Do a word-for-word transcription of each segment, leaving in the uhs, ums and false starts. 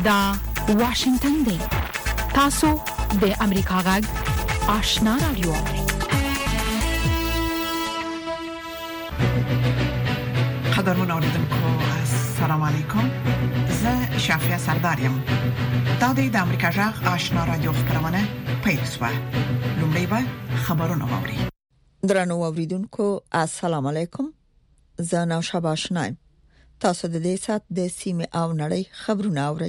دا واشنگتن دی. تاسو د امریکا غږ آشنا رادیو. قدرمن اوریدونکو السلام علیکم. زه شافیا سردارم. دا د امریکا غږ آشنا رادیو خبرونه پېښه. لومړی به خبرونه واوري. درنو اوریدونکو السلام علیکم. زه نو شاباشنایم. تاسو د دې سات د سیمه او نړۍ خبرونه اورئ.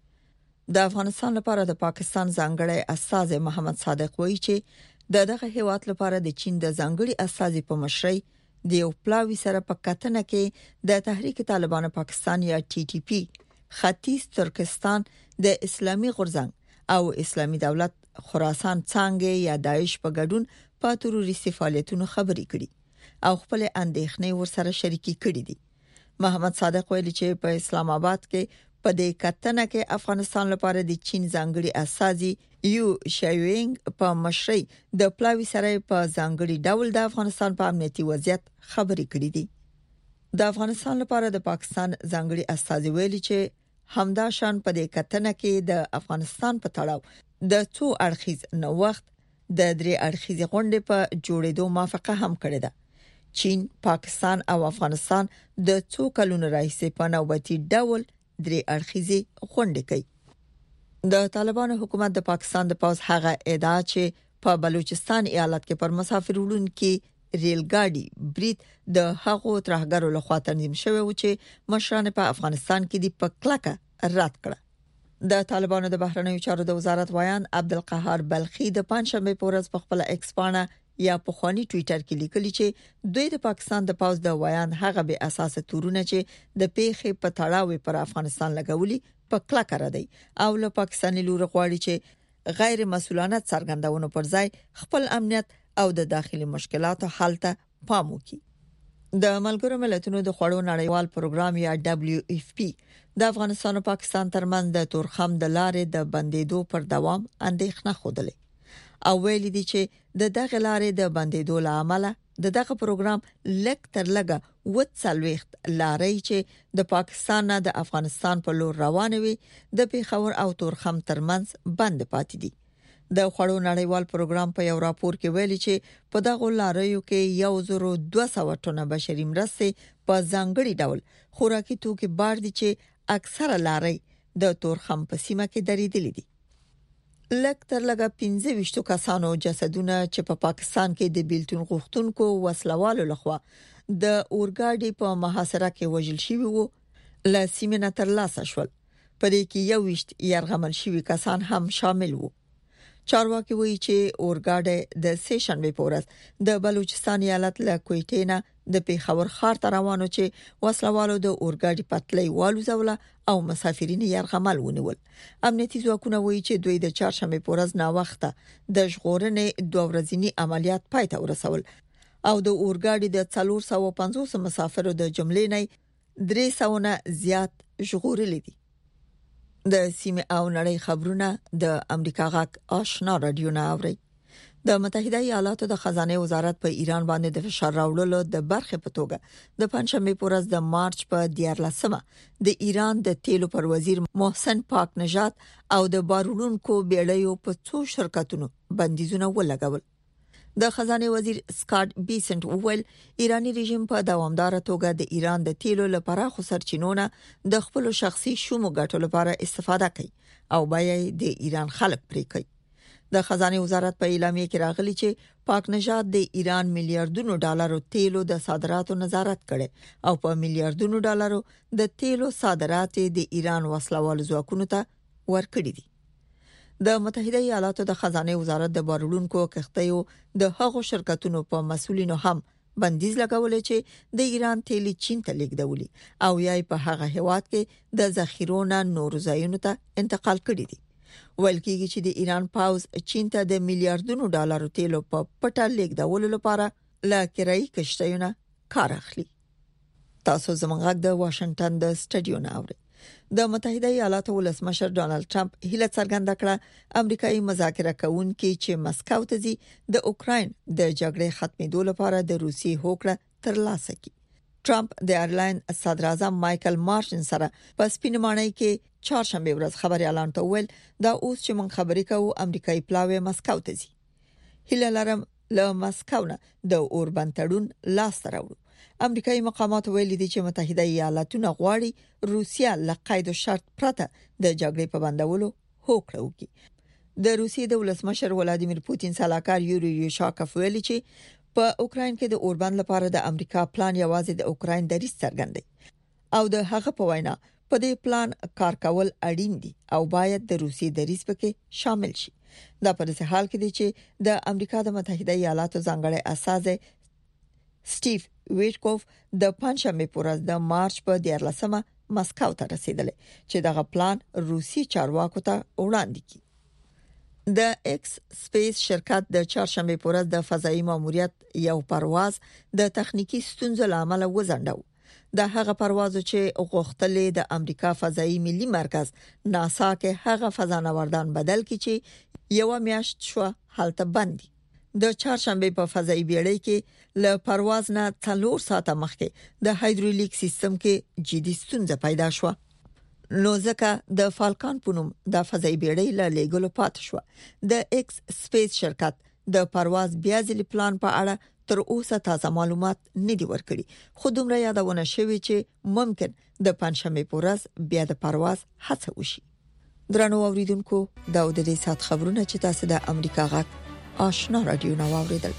د افغانستان لپاره د پاکستان ځانګړی استاذ محمد صادق وایي چې د دغه هیواد لپاره د چین د ځانګړي استاذ په مشرۍ د یو پلاوی سره په کتنه کې د تحریک طالبان پاکستان یا ټي ټي پی ختیځ ترکستان د اسلامي غورځنګ او اسلامي دولت خراسان څنګه یا داعش په ګډون په تروریستي فعالیتونو خبرې کړي او خپل اندېښنې ورسره شریکي کړي دي. محمد صادق ویلي چې په اسلام آباد کې په دې کتنه کې افغانستان لپاره د چین ځانګړي اساسي یو شایوینګ په مشرۍ د پلاوی سره په ځانګړي ډول د افغانستان په امنیتي وضعیت خبرې کړې دي. د افغانستان لپاره د پاکستان ځانګړي اساسي ویلي چې همدا شان په دې کتنه کې د افغانستان په تړاو د څو اړخیز نوښت د درې اړخیز غونډې په جوړېدو موافقه هم کړې ده. چین، پاکستان او افغانستان د څو کلونو راهیسې په نوبتي ډول درې اړخیزې غونډې کوي. د طالبانو حکومت د پاکستان د پوز هغه ادعا چې په بلوچستان ایالت کې پر مسافر وړونکو ریل ګاډي برید د هغو ترهګرو لخوا تنظیم شوی و چې مشران په افغانستان کې د پکلکه رد کړه. د طالبانو د بهرنیو چارو د وزارت وایان عبدالقهار بلخی د پنځشنبه په ورځ په خپل ایکس پاڼه یا په خواني ټوئیټر کې لیکلي چې دوی د پاکستان د پوز د وایان هغه به اساسه تورونه چې د پیښې په تړاو پر افغانستان لګولي په کلکه ردی او له پاکستاني لور غواړي چې غیر مسؤلانه څرګندونو پر ځای خپل امنیت او د داخلي مشکلاتو حل ته پام وکړي. د ملګرو ملتونو د خوړو نړیوال پروګرام یا دبليو اف پی د افغانستان او پاکستان ترمنځ د تورخم د لارې د بندیدو پر دوام اندېښنه خوده او ویلي دي چې د دغه لارې د بندیدو لامل د دغه پروګرام لک تر لګه وڅلويخت لارې چې د پاکستان نه د افغانستان په لور روانه وي د پیښور او تورخم ترمنځ بند پاتې دي. د خوړو نړیوال پروګرام په یو راپور کې ویلي چې په دغه لارې کې یو زره دوه سوه ټنه بشري مرستې په ځانګړي ډول خوراکي توکي بار دي چې اکثره لارې د تورخم په سیمه کې درېدلې دي. لک تر لګه پنځه ویشت کسانو جسدونه چې په پا پاکستان کې د بیلتون غوښتونکو وسلوالو لخوا د اورګاډي په محاصره کې وژل شوی وو ل سیمه تر لاسه شول. په دې کې یو ویشت یرغمل شوی کسان هم شامل وو. چارواکي وایي چې اورګاډي د سه شنبه په ورځ د بلوچستان ایالت له کویټې نه د پیښور ښار ته روانو چې وسلوالو د اورګاډي پټلۍ والوزوله او مسافرین یرغمل ونیول. امنیتي ځواکونه وایي چې دوی د چهارشنبه په ورځ نا وخته د ژغورنې دوه ورځنی عملیات پای ته ورسول او د اورګاډي د څلور سوه پنځوس مسافرو د جملې نه درې سوه نه زیات ژغورل دي. د سیمه او نړۍ خبرونه د امریکا غږ آشنا رادیو نه اوري. د متحده ایالاتو د خزانه وزارت په ایران باندې د فشار راوړلو د برخه په توګه د پنځشنبه په ورځ د مارچ په دیارلسمه د ایران د تیلو پر وزیر محسن پاک نژاد او د بارونکو بیړیو په څو شرکتونو بندیزونه ولګول. د خزانه وزیر سکاټ بیسنت وویل ایرانی رژیم په دوامدار توګه د ایران د تیلو لپاره خو سرچینونه د خپل شخصي شومو ګټو لپاره استفاده کوي او بیا د ایران خلک پرې کوي. د خزانه وزارت په اعلامیه کې راغلی چې پاک نژاد د ایران میلیارډونو ډالرو تیلو د صادراتو نظارت کړي او په میلیارډونو ډالرو د تیلو صادرات د ایران وسلوال ځواکونو ته ورکړي دي. د متحده ایالاتو د خزانه وزارت د بارولونکو کښتیو د هغو شرکتونو په مسؤلینو هم بندیز لګولې چې د ایران تیل چین ته لیږدولي او یای په هغه هیواد کې د ذخیرونو نور ځایونو ته انتقال کړي دي. ویل کېږي چې د ایران پاوز چین ته د میلیارډونو ډالرو تیلو په پټه لیږدولو لپاره لا کرایي کښتیونه کار اخلي. تاسو زموږ د واشنگټن د سټډیو نه اورئ. د متحده ایالاتو ولسمشر ډانلډ ټرمپ هیله څرګنده کړه امریکایي مذاکره کوونکي چې مسکو ته ځي د اوکراین د جګړې ختمېدو لپاره د روسي هوکړه ترلاسه کړي. ټرمپ د ایرلاین صدر اعظم مایکل مارشن سره په سپینمانۍ کې چهارشنبه ورځ خبريالان ته ویل دا اوس چې من خبرې کوو امریکایي پلاوی مسکو ته ځي. هیله لرم له مسکو نه د اوربند تړون لاس ته راوړو. امریکایي مقامات ویلي دي چې متحده ایالاتونه غواړي روسیا له قید او شرط پرته د جګړې په بندولو هوکړه وکړي. د روسیې د ولسمشر ولادیمیر پوتین سلاکار یوري یوشاکوف ویلي چې په اوکرين کې د اوربند لپاره د امریکا پلان یوازې د اوکرين دریځ څرګندوي او د هغه په وینا په دې پلان کار کول اړین دي او باید د روسیې دریځ پکې شامل شي. دا په دې حال کې دی چې د امریکا د متحده ایالاتو ځانګړی اساس سټیو ویټکوف د پنځمې پورز د مارچ په دیارلسمه مسکو ته رسیدل چې دغه پلان روسي چارواکو ته وړاندې کړي. د ایکس سپیس شرکت د چهارشنبه پورز د فضایي ماموریت یو پرواز د تخنیکی ستونزو لامل وځنډاو. د هغه پروازو چې غوښتلې د امریکا فضایي ملي مرکز ناسا کې هغه فضانوردان بدل کړي چې یو میاشت شو حالت بندي. د چهارشنبه په فضایي بیړۍ کې له پرواز نه څلور ساعته مخکې د هایدرولیک سیستم کې جدي ستونزه پیدا شوه. نو ځکه د فالکان پونم د فضایي بیړۍ له لېګلو پات شو. د ایکس سپیس شرکت د پرواز بیا ځلې پلان په اړه تر اوسه تازه معلومات نه دي ورکړي، خو دومره یادونه شوی چې ممکن د پنځمې پورز بیا د پرواز هڅه وشي. درنو اوریدونکو دا د دې سات خبرونه چې تاسو د امریکا غږ آشنا رادیو نو اوریدل.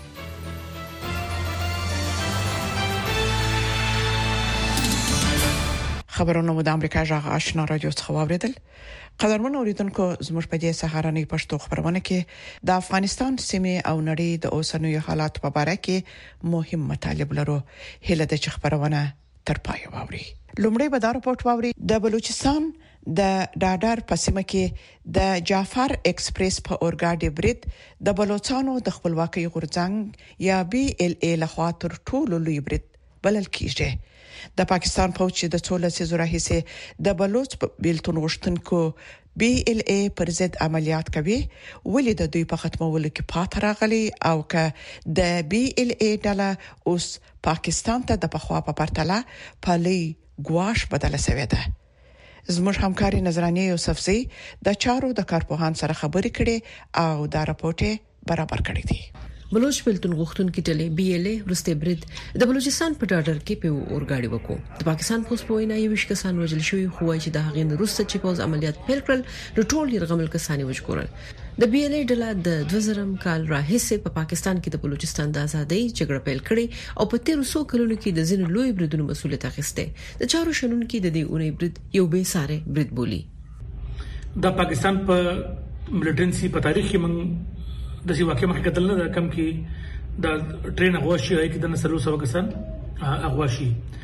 خبرونه مو د امریکا غږ آشنا رادیو څخه اوریدل. قدرمن اوریدونکو زموږ په دې سهارنۍ پښتو خبرونه کې د افغانستان سیمه او نړۍ د اوسنوي حالات په اړه کې مهم مطالب لرو. هله د خبرونه تر پای واوري. لومړی به دا راپورټ واوري د بلوچستان د ډاډر په سیمه کې د جعفر ایکسپریس په اورګاډي برید د بلوچستانو د خپلواکۍ غورځنګ یا بي ال اي لخوا تر ټولو لوی برید بلل کیږي. د پاکستان پوځ د څولې سيزو راهیسه د بلوچ بیلتون غشتونکو بي ال اي پر ضد عملیات کوي، ولې د دوی په ختمولو کې پات راغلي او که د بي ال اي ډله اوس پاکستان ته د پخوا په پرتله پالي ګواش بدله شوې ده. زموږ همکاري نظرانه یوسفزي د چارو د کارپوهان سره خبرې کړي او دا راپورټ برابر کړی دی. بلوچ بیلتون غوښتونکو ټلې بي ال اي ورسته برید د بلوچستان په ډاډر کې په اورګاډي وکړو. د پاکستان پولیس په وینا یو ویش کسان وژل شوی، خو چې د هغې وروسته چې پوز عملیات پیل کړل نو ټول یرغمل کسان وژغورل. د بي ال اي ډله د دوه زره کال راهیسه په پاکستان کې د بلوچستان د ازادۍ جګړه پیل کړې او په تیر څو کلونو کې د ځینو لوی بریدونو مسولیت اخیسته. د چارو شنونکو د دې اونۍ برید یو به ساره برید بولی. د پاکستان په ملټنسي په تاریخ کې من د سی واقع مخکې کتل نه کم کې د ټرین اغواشي هي کې د نسلو سره کسان اغواشي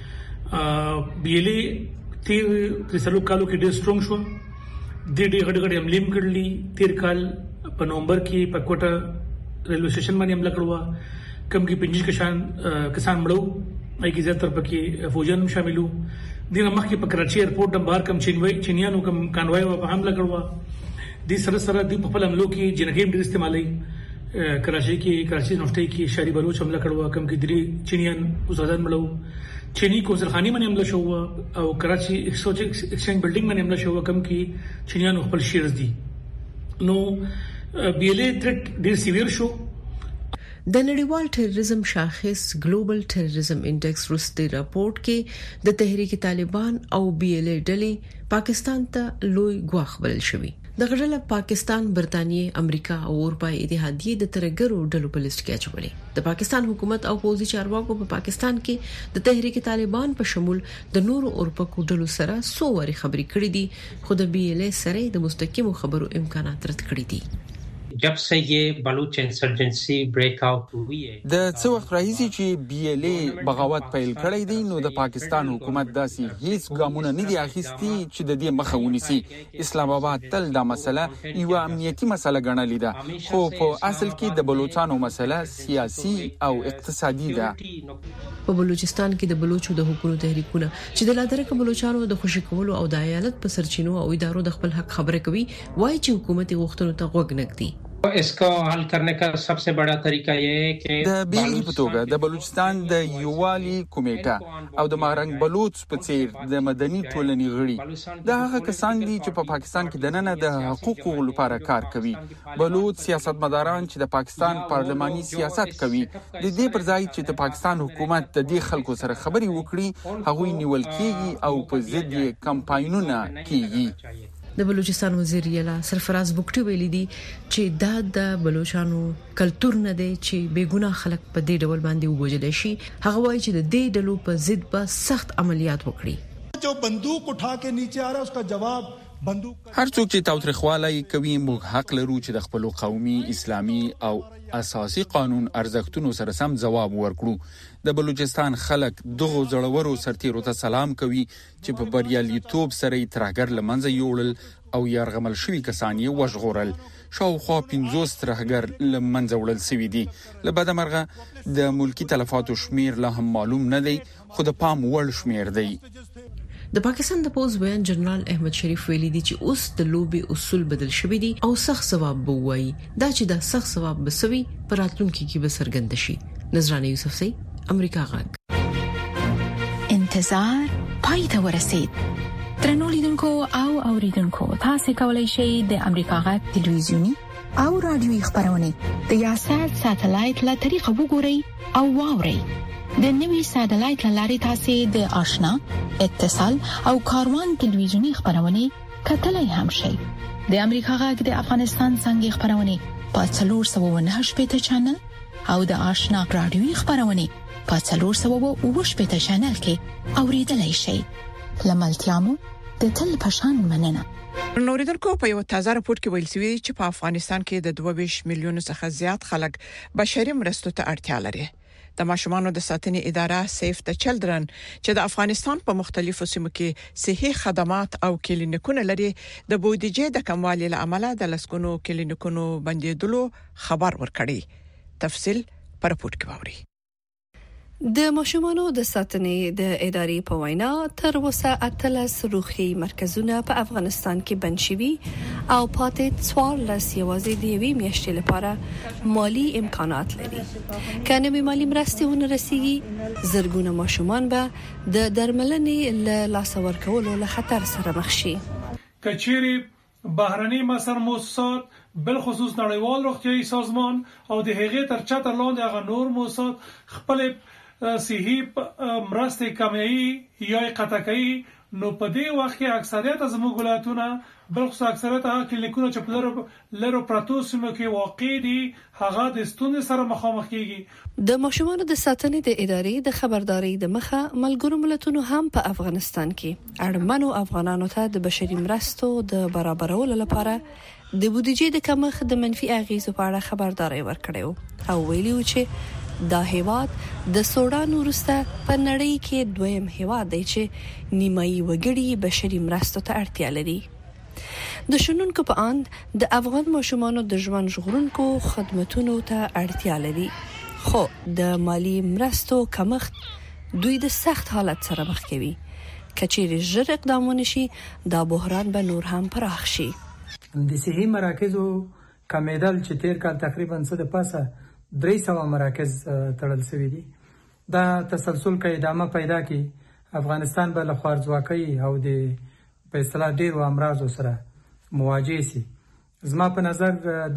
بي ال اي تیر ترسلو کالو کې ډېر سترونګ شو. د دې غړ غړ املیم کړلی تیر کال په نومبر کې په کوټه ریلوی سټیشن باندې حمله کړو. کم کې پنځه کسان کسان مړو، اې کې زیاتره پکې فوجن شاملو. دغه مخکې په کراچي ایرپورټ د بار کم چینوي چینیانو کم کانوای په حمله کړو. د سره سره د په خپل عملو کې جنګیم ډېر استعمالي. کراچي کې کراچي نوشتي کې شهري بلوچ حمله کړو، کم کې درې چینیان وزادان مړو. چینی کوزرخانی باندې حمله شو او کراچي ایکسچینج بلډینګ باندې حمله شو، کم کې چینیان خپل شیرز دي. نو بي ال اي ترټ ډېر سیویر شو. د نړیوال ټیرریزم شاخص ګلوبل ټیرریزم انډیکس وروستي راپورټ کې د تحریک طالبان او بي ال اي ډلې پاکستان ته لوی ګواښ بلل شوی. د غړل پاکستان، برتانیې، امریکا او اروپای اتحادیې د ترګرو ډلو په لیست کې اچولې. د پاکستان حکومت او پوځي چارواکو په پاکستان کې د تحریک طالبان په شمول د نورو اروپا ډلو سره سو وری خبرې کړې دي، خو د بي ال اي سره د مستقیمو خبرو امکانات رد کړی دي. जब से ये बलूच इंसर्जेंसी ब्रेक आउट हुई है د څو وخت راځي چې بي ال اي بغاوت پیل کړی دی، نو د پاکستان حکومت داسې هیڅ ګامونه نه دي اخیستي چې د دې مخه ونیسي. اسلام آباد تل دا مسله یو امنیتي مسله ګڼلې ده، خو په اصل کې د بلوچستانو مسله سیاسي او اقتصادي ده. په بلوچستان کې د بلوچو د حقوقو تحریکونه چې د لادرکه بلوچستانو د خوشی کولو او د ایالت په سرچینو او ادارو د خپل حق خبره کوي، وایي چې حکومت غوښتنو ته غوږ نږدي. इसको हल करने का सबसे बड़ा तरीका ये है कि د بیلګې په توګه د بلوچستان د یووالي کمیټه او د مارنګ بلوچ په څیر د مدني ټولنې غړي دا هغه کسان دي چې په پاکستان کې د نن د حقوقو لپاره کار کوي. بلوچ سیاستمداران چې د پاکستان پارلماني سیاست کوي د دې پر ځای چې د پاکستان حکومت د دې خلکو سره خبري وکړي هغوی نیول کیږي او په ضد یې کمپاینونه کیږي. د بلوچستان وزیر یلا سرفراز بوکټي ویلي دي چې دا د بلوچستانو کلچر نه دی چې بیګناه خلک په دې ډول باندې وګوجل شي. هغه وایي چې د دې ډلو په ضد به سخت عملیات وکړي. جو بندوق اٹھا کے نیچے آ رہا ہے اس کا جواب بندوق. هر څوک چې تاوتریخوالی کوي موږ حق لرو چې د خپل قومي اسلامي او اساسي قانون ارزښتونو سره سم جواب ورکړو. د بلوچستان خلک دغه زړورو سرتیرو ته سلام کوي چې په بریالیتوب سره یې ترهګر لمنځه یوړل او یارغمل شوي کسان یې وژغورل. شاوخوا پنځوس ترهګر لمنځه وړل شوي دي. له بده مرغه د ملکی تلفاتو شمیر لا هم معلوم نه دی خو د پام وړ شمیر دی. د پاکستان د پوز وین جنرال احمد شریف ویلي دي چې اوس د لوبي اصول بدل شوي دي او سخت ثواب بووي. دا چې د سخت ثواب بسوي پر راتلونکي کې به سرګند شي. نظرانه یوسف سي امریکا غږ. انتظار پای ته ورسید. ترنو لیدونکو او اوریدونکو تاسو کولی شئ د امریکا غږ ټلویزیونی او رادیوي خبرونه د یاشر ساتلایت له طریقو وګورئ او واورئ. د نوي ساتلایت لارې تاسو د آشنا اتصال او کاروان ټلویزیونی خبرونه کتلای هم شئ. د امریکا غږ د افغانستان څنګه خبرونه په څلور سوه او نهه شپږ چینل او د آشنا رادیوي خبرونه په څلور سوه او اووه شپږ چینل کې اوریدلای شئ. لملتيامو د تل پشان مننه. نوریدونکو په یو تازه راپور کې ویل شوی چې په افغانستان کې د دوه ویشت میلیون څخه زیات خلک بشري مرستو ته اړتیا لري. د ماشومانو د ساتنې اداره سیف د چلډرن چې د افغانستان په مختلفو سیمو کې صحي خدمات او کلینیکونه لري د بودیجې د کموالي له امله د لسګونو کلینیکونو بندیدلو خبر ورکړي. تفصیل پر راپور کې ووري. د ماشومانو د ساتنې د ادارې په وینا تر اوسه اتلس روغتي مرکزونه په افغانستان کې بند شوي او پاتې څوارلس یوازې د یوې میاشتې لپاره مالی امکانات لري. کنه به مالی مرستې ونه رسیږي زرګونه ماشومان به د درملنې له لاس ورکولو له خطر سره مخ شي. کچيري بهرني مصر موسسات بالخصوص نړیوال روغتيایي سازمان او د هغې تر چتر لاندې هغه نور موسسات خپل صحي مرستې کموي یا قطع کوي. نو په دې وخت کې اکثریت زموږ ولایتونه بلخصوص اکثریت هغه کلینیکونه چې په لرو پراتو سیمو کې واقع دي هغه د ستونزې سره مخامخ کیږي. د ماشومانو د ساتنې د ادارې د خبرداري د مخه ملګرو ملتونو هم په افغانستان کې اړمنو افغانانو ته د بشري مرستو د برابرولو لپاره د بودیجې د کمښت د منفي اغیزو په اړه خبرداري ورکړې او ویلي و چې دا هیواد د سودان وروسته په نړۍ کې دویم هیواد دی چې نیمایي وګړي بشري مرستو ته اړتیا لري. د شنونکو په اند د افغان ماشومانو د ژوند ژغورونکو خدماتونو ته اړتیا لري خو د مالی مرستو کمښت دوی د سخت حالت سره مخ کوي. کچېرې ژر اقدامونه شي دا بحران به نور هم پراخ شي. د صحي مراکزو کمیدل چې تیر کال تقریبا څه د پاسه درې سوه مراکز تړل شوي دي. دا تسلسل کې ادامه پیدا کی افغانستان به له خوارځواکۍ او د په اصطلاح ډیرو امراضو سره مواجه شي. زما په نظر د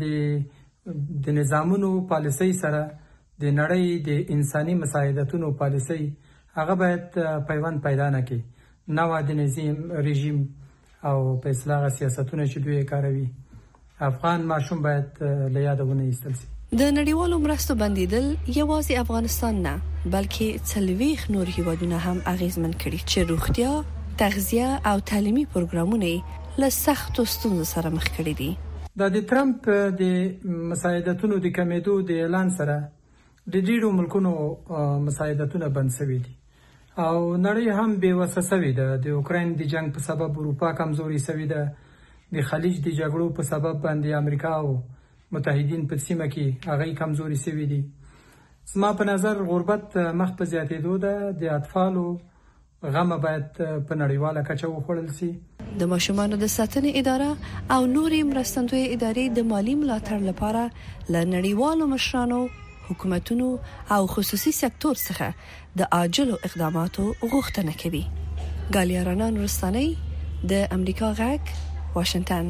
د نظامونو پالیسۍ سره د نړۍ د انساني مساعدتونو پالیسۍ هغه باید پیوند پیدا نه کړي. نو د نظام رژیم او په اصطلاح سیاستونه چې دوی کاروي افغان ماشوم باید له یادونه ایستل شي. د نړیوالو مرستو بندیدل یوازې افغانستان نه بلکې څلويخ نور هیوادونه هم اغیزمن کړي چې روغتیا، تغذیه او تعلیمي پروګرامونه له سختو ستونزو سره مخ کړي دي. د ټرمپ د مساعدتونو د کمیدو د اعلان سره د ډیرو ملکونو مساعدتونه بند شوي دي او نړۍ هم بې وسه شوې ده. د اوکراین د جنگ په سبب اروپا کمزوري شوې ده. د خلیج د جګړو په سبب باندې امریکا او متحدین په سیمه کې هغه کمزوري شوي دي. زما په نظر غربت مخ په زیاتېدو ده. د اطفالو غم باید په نړیواله کچه وخوړل شي. د ماشومانو د ساتنې اداره او نورې مرستندوی ادارې د مالی ملاتړ لپاره له نړیوالو مشرانو، حکومتونو او خصوصي سکتور څخه د عاجلو اقداماتو غوښتنه کوي. ګالیا رانان رستاني د امریکا غږ، واشنگټن.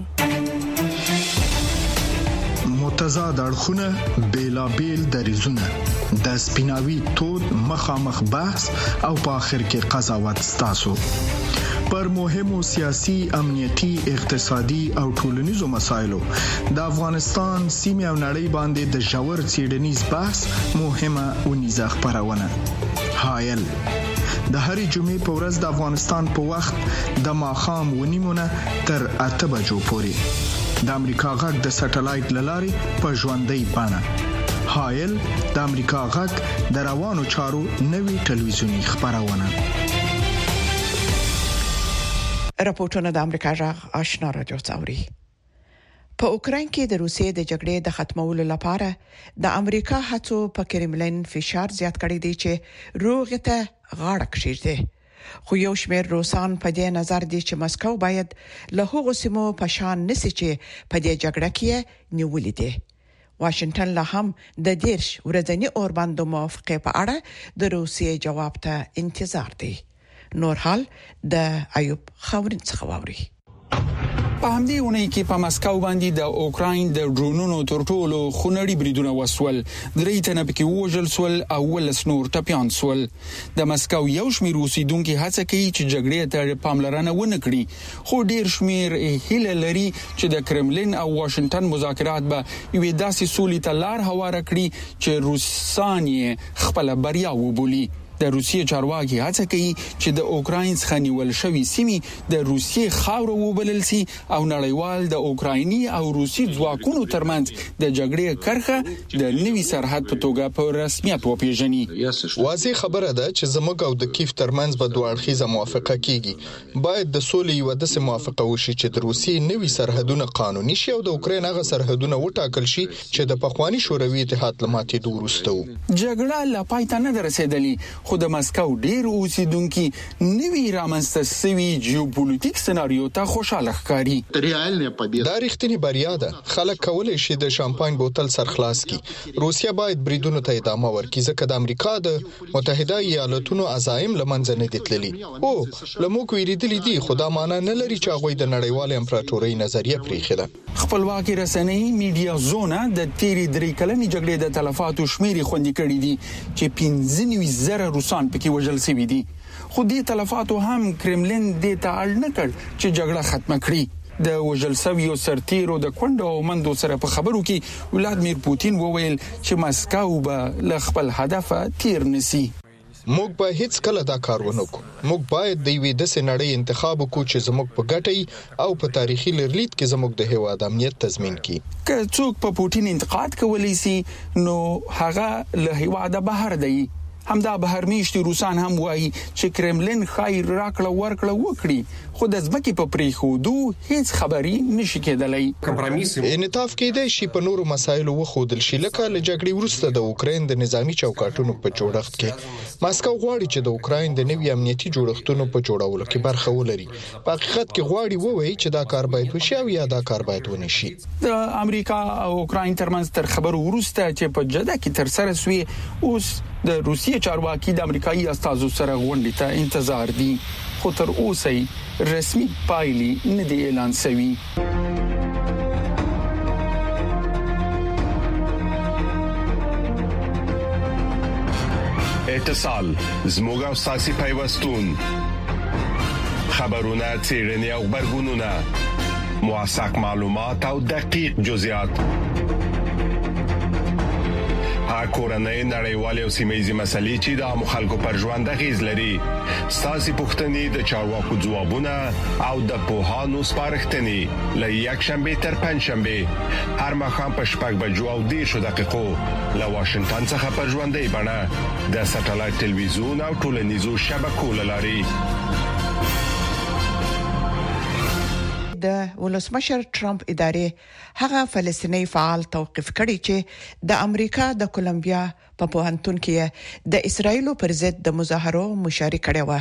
متضاد اړخونه، بیلابیل دریزونه، د سپیناوي تود مخامخ بحث او په اخر کې قضاوت ستاسو پر مهمو سیاسي، امنیتي، اقتصادي او ټولنیزو مسایلو د افغانستان سیمه او نړۍ باندې د ژور څېړنیز بحث مهمه ونیزه خبرونه. هایل د هرې جمعې په ورځ د افغانستان په وخت د ماښام ونیمونه تر اته بجو پورې د امریکا غږ د سټلایټ لارې په ژوندۍ بڼه. هایل د امریکا غږ د روانو چارو نوي ټلویزیونی خبرونه. راپورټونه د امریکا غږ آشنا رادیو څاوري. په اوکراین کې د روسیې د جګړې د ختمولو لپاره د امریکا هڅو په کرملین فشار زیات کړی دی چې روغته غاړه کښیږي. خو یو شمېر روسان په دې نظر دي چې مسکو باید له هغو سیمو په شان نسی چې په دې جګړه کې نیولې دي. واشنگټن لا هم د دیرش ورځنی اورباندو موافقه په اړه د روسیې جواب ته انتظار دی. نور حال د ایوب خاورین څخه واوري. په همدې اونۍ کې په مسکو باندې د اوکراین د ډرونونو تر ټولو خونړي بریدونه وسول. درې تنه پکې وژل شول او ولس نور ټپيان شول. د مسکو یو شمېر اوسیدونکو هڅه کوي چې جګړې ته پاملرنه ونه کړي، خو ډیر شمېر هیله لري چې د کرملین او واشنگټن مذاکرات به یوې داسې سولې ته لار هواره کړي چې روسان یې خپل بریا وبولي. د روسیې چارواکي هڅه کوي چې د اوکراین څخه نیول شوی سیمې د روسیې خاور وبلل شي او نړیوال د اوکرایني او روسي ځواکونو ترمنځ د جګړې کرښه د نوي سرحد په توګه په رسمیت وپیژني. واضح خبره ده چې زموږ او د کیف ترمنځ به دوه اړخیزه موافقه کیږي. باید د سولې یو داسې موافقه وشي چې د روسیې نوي سرحدونه قانوني شي او د اوکراین هغه سرحدونه وټاکل شي چې د پخوانی شوروي اتحاد لماتې وروسته وو. جګړه لا پای ته نه رسیدلې، خو د مسکو ډیر اوسیدونکو نوی رامنځته شوی جیوپولیټیک سناریو ته خوشاله ښکاري. دا رښتینی بریا ده. خلک کولای شي د شامپاین بوتل سرخلاص کړي. روسیا باید بریدونو ته ادامه ورکړي ځکه د امریکا د متحده ایالاتونو عزایم لمنځه نه دي تللي. او لموږ ویریدلې دي، خو دا معنی نه لري چې هغه د نړیوال امپراتورۍ نظریه پریښې ده. خپلواکي رسنۍ میډیا زونه د تیری درې کلنې جګړې د تلفاتو شمیرې خوندي کړې دي چې پنځه نوي زره روسان پکې وژل شوي دي. خو دې تلفاتو هم کرملین دې ته اړ نه کړ چې جګړه ختمه کړي. د وژل شویو سرتیرو د کونډو او مندو سره په خبرو کې ولادمیر پوتین وویل چې مسکو به له خپل هدف تیر نسی. موږ به هیڅ کله دا کار ونه کوو. موږ باید د یوې داسې نړۍ انتخاب وکړو چې زموږ په ګټه او په تاریخي لرلید کې زموږ د هیواد امنیت تضمین کړي. که څوک په پوتین انتقاد کولی سي نو هغه له هیواد بهر دی. همدا بهرمیشتي روسان هم وایي چې کرملین خیر راکړه ورکړه وکړي، خو د ځمکې په پریښودو هیڅ خبري نشي کېدلی. انعطاف کېدای شي په نورو مسایلو وښودل شي، لکه له جګړې وروسته د اوکراین د نظامی چوکاټونو په جوړښت کې. ماسکو غواړي چې د اوکراین د نوي امنیتي جوړښتونو په جوړولو کې برخه ولري. په حقیقت کې غواړي ووایي چې دا کار باید وشي او یا دا کار باید ونشي. د امریکا او اوکراین ترمنځ تر خبرو وروسته چې په جده کې تر سره سوی، اوس د روسیې چارواکي د امریکایي استازو سره غونډې ته انتظار دي، خو تر اوسه رسمي پایلې نه دي اعلان شوي. اتصال زموږ او ساسي پیوستون، خبرونه، څېړنې او خبرګونونه، موثق معلومات او دقیق جزئیات، کورنۍ نړیوالې او سیمه‌یزې مسلې چې د عامو خلکو پر ژوند اغیز لري. ستاسو پوښتنې د چارواکو ځوابونه او د پوهانو سپارښتنې له یکشنبه تر پنځشنبه هر مخام په شپږ بجو او دېرشو دقیقو له واشنگټن څخه پر ژوندۍ بڼه د سټلایټ ټلویزیون او ټولنیزو شبکو له لارې. د ولسمشر ټرمپ ادارې هغه فلسطیني فعال توقيف کړي چې د امریکا د کولمبیا په پوهنتون کې د اسرایل پر ضد د مظاهرو مشارکت کړي و.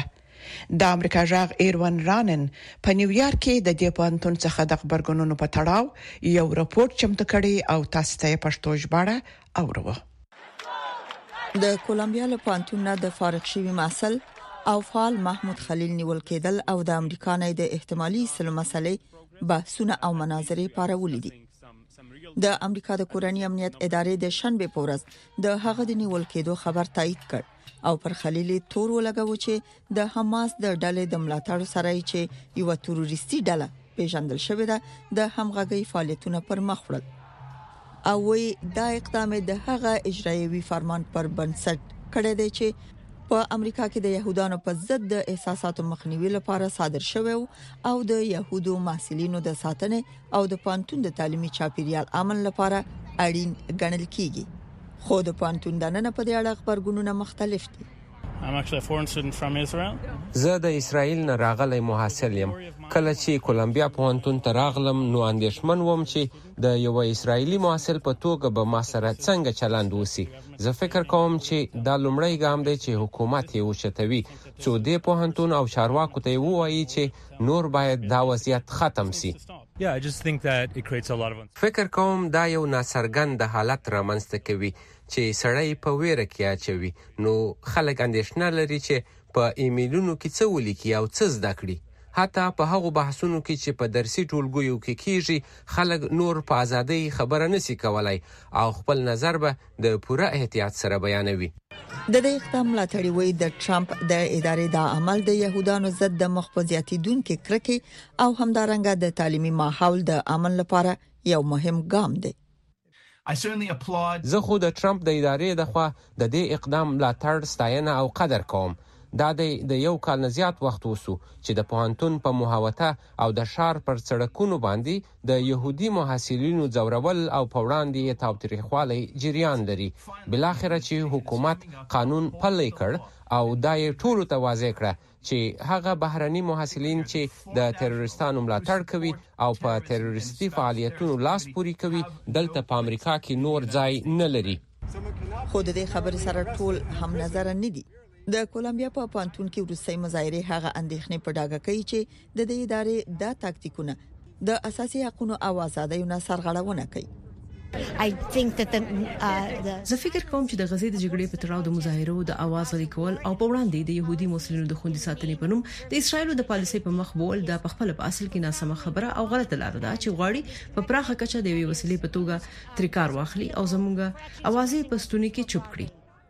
د امریکا جاغ ایروان رانن په نیویارک کې د دې پوهنتون څخه د خبرګونونو په تړاو یو راپور چمتو کړی او تاسو ته پښتو ژباړه اورو. د کولمبیا له پوهنتون د فارغ شوی محصل او فعال محمود خلیل نیول کېدل او د امریکا نه د احتمالي سلو مسلې بحثونه او مناظرې پارولې دي. د امریکا د کورنۍ امنیت ادارې د شنبه په ورځ د هغه د نیول کېدو خبر تایید کړ او پر خلیل تور ولګاوه چې د حماس د ډلې د ملاتړ سره چې یو تروریستي ډله پیژندل شوې ده د همغږي فعالیتونه پر مخ وړل او وی دا اقدام د هغه اجرایوي فرمان پر بنسټ کړی دی چې په امریکا کې د يهودانو په ضد د احساساتو مخنیوي لپاره صادر شوی او د يهودو محصلینو د ساتنې او د پانتون د تعلیمي چاپیریال امن لپاره اړین ګڼل کیږي. خو د پانتون دننه په دې اړه خبرګونونه مختلف دي. I'm actually a foreign student from Israel. زه د اسرائیل نه راغلی محصل یم. کله چې کولمبیا پوهنتون ته راغلم نو اندېښمن وم چې د یو اسرایلی محصل په توګه به ما سره څنګه چلند وسی. زه فکر کوم چې دا لومړی ګام دی چې حکومت یې وشتوي چې د پوهنتون او چارواکو ته ووایي چې نور باید دا وضعیت ختم شي. Yeah, I just think that it creates a lot of فکر کوم دا یو ناڅرګند حالت رامنځته کوي چې سړی په ویره کې اچوي. نو خلک اندېښنه لري چې په ایمیلونو کې څه ولیکي او څه زده کړي. حتی په هغو بحثونو کې چې په درسي ټولګیو کې کیږي خلک نور په ازادۍ خبره نشي کولای او خپل نظر به د پوره احتیاط سره بیانوي. د دې اقدام ملاتړي وایي د ټرمپ د ادارې د عمل د يهودانو ضد د مخفزياتیدونکو کرکې او همدارنګه د تعلیمي ماحول د امن لپاره یو مهم ګام دی. زه خو د ټرمپ د ادارې د خوا د دې اقدام ملاتړ ستاینه او قدر کوم. دا د یو کال نه زیات وخت وسو چې د پوهنتون په محاوطه او د شار پر سړکونو باندې د يهودي محصلینو ځورول او په وړاندې تاوتریخوالي جریان لري. بلاخره چې حکومت قانون پلی کړ او دا یې ټول ته واضح کړ چې هغه بهرني محصلین چې د تروریستانو ملاتړ کوي او په تروریستي فعالیتونو لاس پوري کوي دلته په امریکا کې نور ځای نه لري. خو د دې خبرې سره ټول هم نظر نه دي. د کولمبیا په پانتون کې وروستۍ مظاهره هغه اندېښنې په ډاګه کوي چې د دې ادارې د تاکتیکونو د اساسي حقوقو او آزادیو نه سرغړونه کوي. I think that the زه فکر کوم چې د غزې د جګړې په تړاو د مظاهرو د आवाज لیکول او په وړاندې د يهودي مسلمانانو د خوندي ساتنې په نوم د اسرایلو د پالیسۍ په مخ بول د خپل په اصل کې ناسمه خبره او غلطه لار ده چې غواړي په پراخه کچه د وی وسیلې په توګه تریکار واخلي او زموږه اوازې پښتوني کې چوپ کړي.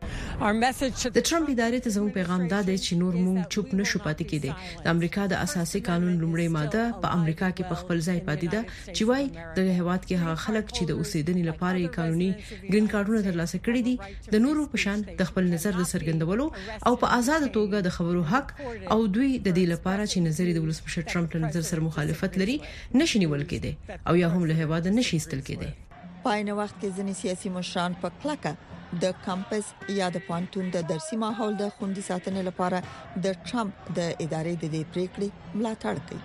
د ټرمپ ادارې ته زموږ پیغام دا دی چې نور موږ چوپ نشو پاتې کېدی. د امریکا د اساسي قانون لومړی ماده په امریکا کې په خپل ځای پاتې ده چې وايي د هیواد کې هغه خلک چې د اوسېدنې لپاره قانوني گرین کارتونه ترلاسه کړي دي د نورو په شان د خپل نظر د څرګندولو او په آزاد توګه د خبرو حق او دوی د دې لپاره چې نظر د ولسمشر ټرمپ له نظر سره مخالفت لري نشي نیول کېدی او یا هم له هیواد نشي استل کېدی. په عین وخت کې ځینې سیاسي مشران په کلکه د کمپس یا د پانتون د درسي ماحول د خوندي ساتنې لپاره د ټرمپ د ادارې د دې پریکړې ملاتړ کوي.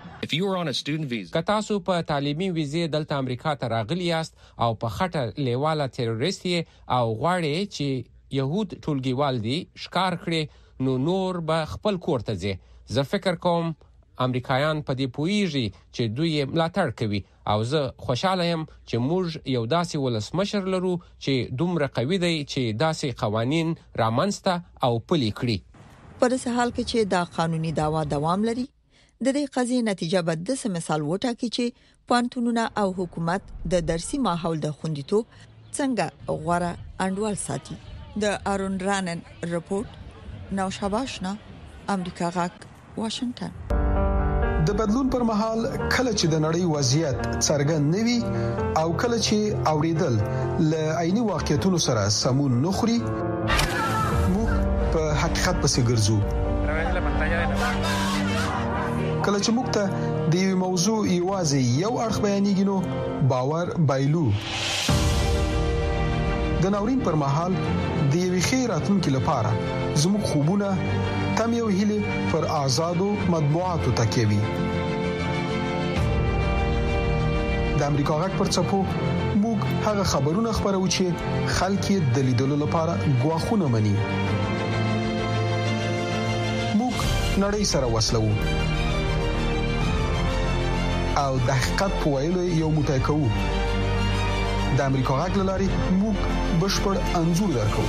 که تاسو په تعلیمي ویزې دلته امریکا ته راغلی یاست او په خټه لیواله تروریست او غواړئ چې يهود ټولګیوال دي ښکار کړي نو نور به خپل کور ته ځي. زه فکر کوم امریکایان په دې پوهیږي چې دوی ملاتړ کوي او زه خوشاله یم چې موږ یو داسې ولسمشر لرو چې دومره قوي دی چې داسې قوانين رامنځته او پلي کړي. په دې حال کې چې دا قانوني داوا دوام لري د دې قضیې نتیجه به د مثال وټاکي چې پانتونونه او حکومت د درسي ماحول د خوندیتوب څنګه غوړه انډول ساتي. د ارون رانن رپورت نو شاباشنا امریکا غاک واشنگټن. د بدلون پر مهال کله چې د نړۍ وضعیت څرګند نوي او کله چې اوریدل ل عیني واقعیتونو سره سمون نخري موږ په حقیقت پسې ګرځو. کله چې موږ ته د یو موضوع ایوازي یو اړخ بیانېږي نو باور بایلو. د ناورین پر مهال د یوې خیراتونکو لپاره زموږ خوبونه تم یو هیله پر آزادو مطبوعاتو تکیوي. د امریکا غږ پر چپو موږ هغه خبرونه خبرو چې خلک د لیدلو لپاره غواخونه مني. موږ نړۍ سره وسلو او د حقیقت په ویلو یو موټی کوو. د امریکا غږ لاري موږ بشپړ انزور درکو.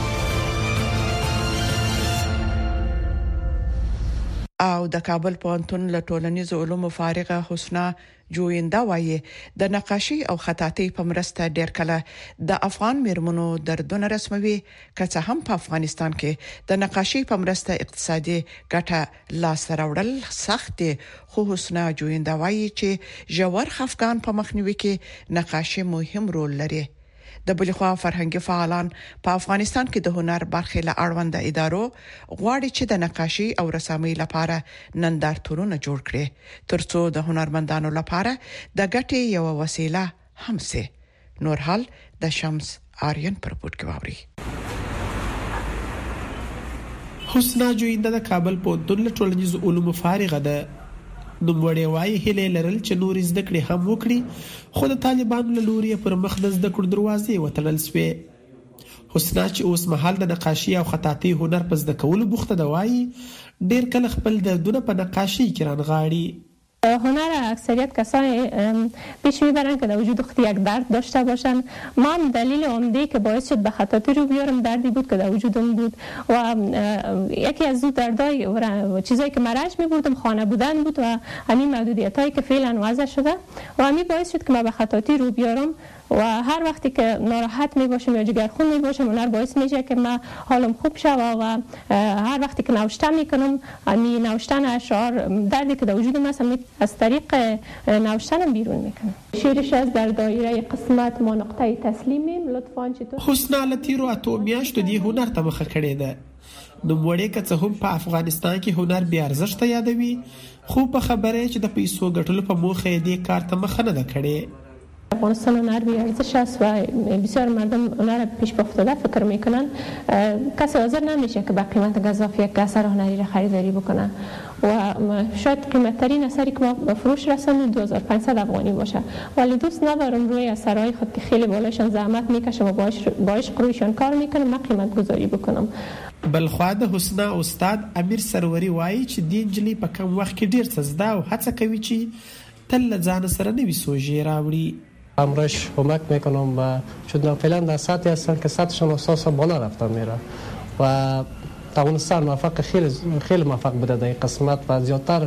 او د کابل پوهنتون له ټولنیزو علومو فارغه حسنا جویندا وایي د نقاشي او خطاطي په مرسته ډېر کله د افغان میرمنو دردونه رسموي، که څه هم په افغانستان کې د نقاشي په مرسته اقتصادي ګټه لاس راوړل سخت دي. خو حسنا جویندا وایي چې ژور خفقان په مخنیوي کې نقاشي مهم رول لري. د بلخوا فرهنګي فعالان په افغانستان کې د هنر برخې له اړوند ادارو غواړي چې د نقاشي او رسامۍ لپاره نندارتونونه جوړ کړي ترڅو د هنرمندانو لپاره د ګټې یو وسیله هم سي. نور حال د شمس آریان پر پورت کوي. حسنا جویندا د کابل پوهنتون له ټولنیزو علومو فارغه ده. نو وړي وایي هله لرل چې نور زده کړې هم وکړي، خو د طالبانو له لوري پر مخ د زده کړو دروازې وتړل شوې. حسنا چې اوس مهال د نقاشي او خطاطي هنر په زده کولو بوخته ده وایي ډېر کله خپل دردونه په نقاشي کې رانغاړي. هنر اکثریت کسانی پیش میبرن که در وجود خود یک درد داشته باشن. من دلیل عمده که باعث شد به خطاطی رو بیارم دردی بود که در وجودم بود و یکی از اون دردهای چیزایی که مرج میبردم خانه بودن بود و همین محدودیتایی که فعلا وضع شده و همین باعث شد که من به خطاطی رو بیارم و هر وقتی که ناراحت می باشم یا جگرخون می باشم هنر باعث میشه که من حالم خوب شوه و هر وقتی که نوشتن میکنم می نوشتن اشعار دردی که در وجودم هست از طریق نوشتن بیرون میکنم. شیرش از در دایره قسمت ما نقطه تسلیمیم لطفاً چطور. حسنا لتیرو اتو میاشتو دی هنر ته مخه کړی ده. نو وړي که څه هم په افغانستان کې هنر بیا ارزښت یادوي، خو په خبره چې د پیسو ګټلو په موخه دې کار ته مخه نه کړي. افغانستان هنر بی ارزش است و بسیار مردم هنر پیش افتاده فکر میکنن. کسی حاضر نمیشه که با قیمت گزاف یک اثر هنری را خریداری بکنه و شاید قیمت ترین اثری که ما به فروش رساندیم دو هزار و پانصد افغانی باشه، ولی دوست ندارم روی اثرهای خود که خیلی بالاشان زحمت میکشم و با عشق رویشان کار میکنم من قیمت گذاری بکنم. بلخوا د حسنا استاد امیر سروري وایي چې د انجلۍ په کم وخت کې ډیر څه زده او هڅه کوي چې تل ځان سره نوي سوژې راوړي. امرش کمک میکنم و چون فعلا در سطحی هستن که سطحشون اساسا بالا رفتن میره و افغانستان موفق خیلی خیلی موفق بوده در این قسمت و زیادتر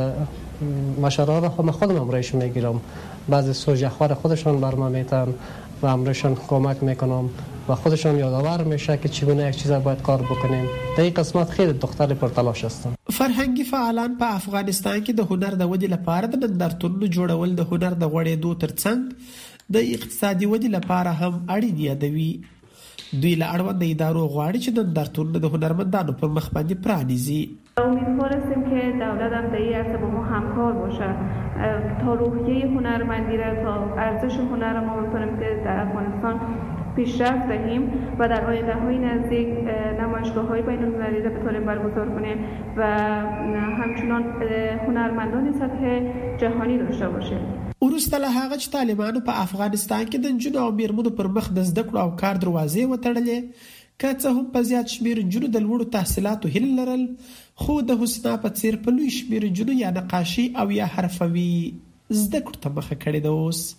مشارها را خود خودم امرش میگیرم. بعضی سوژه خوار خودشون بر ما میتن و امرشون کمک میکنم و خودشون یادآور میشه که چگونه یک چیز باید کار بکنیم. در این قسمت خیلی دختر پرتلاش هستن. فرهنګي فعالان په افغانستان کې د هنر د ودې لپاره د نندارتونونو جوړول د هنر د غوړېدو ترڅنګ د اقتصادي ودې لپاره هم اړین یادوي. دوی له اړوند ادارو غواړي چې نندارتونونه د هنرمندانو په مخ باندې پرانیزي. امیدوار هستیم که دولت هم در این عرصه با ما همکار باشه تا روحیه هنرمندی را تا ارزش هنر ما بتونیم که در افغانستان پیشرفت دهیم و در آینده‌های نزدیک نمایشگاه‌های بین‌المللی را بتونیم برگزار کنیم و همچنان هنرمندان سطح جهانی داشته باشیم. وروسته له هغه چې طالبانو په افغانستان کې د نجونو او میرمنو پر مخ د زده کړو او کار دروازې وتړلې، که څه هم په زیات شمېر نجونو د لوړو تحصیلاتو هیله لرل، خو د حسنا په څېر په لوی شمېر نجونو یا نقاشي او یا حرفوي زده کړو ته مخه کړې ده. اوس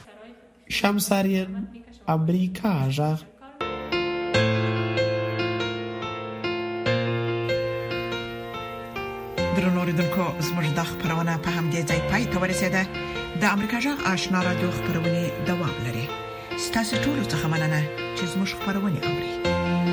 شمس آریان، امریکا غږ. درنو اوریدونکو زموږ د خبرونه په همدې ځای پای ته ورسېده. د امریکا غږ آشنا رادیو خبرونه دوام لري. ستاسو ټول څه مننه چې زموږ خبرونه اوري.